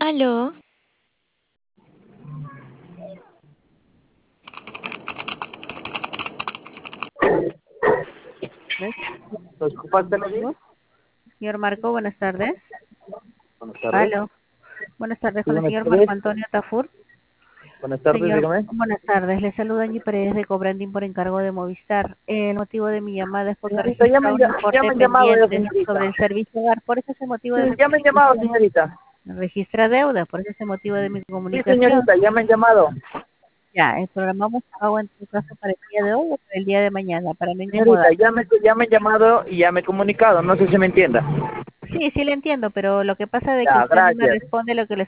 Aló, ¿Ves? ¿Nos ocupaste, Nadine? Señor Marco, buenas tardes. Buenas tardes. Aló. Buenas tardes Sí, con el buenas señor tardes. Marco Antonio Tafur. Buenas tardes, Señor, dígame. buenas tardes. Le saluda Angie Pérez de Cobrandín por encargo de Movistar. El motivo de mi llamada es porque Señorita, registra un ya importe me han llamado ya, pendiente sobre señorita. el servicio hogar. Por eso es el motivo Sí, de mi ya me han llamado, comunicación. señorita. Registra deuda, por eso es el motivo de mi Sí, comunicación. señorita, ya me han llamado. Ya, programamos pago en tu caso para el día de hoy o para el día de mañana, para no Señorita, incomodar. ya me han llamado y ya me he comunicado. No sé si me entienda. Sí, sí le entiendo, pero lo que pasa de que Ya, usted no me gracias. responde lo que le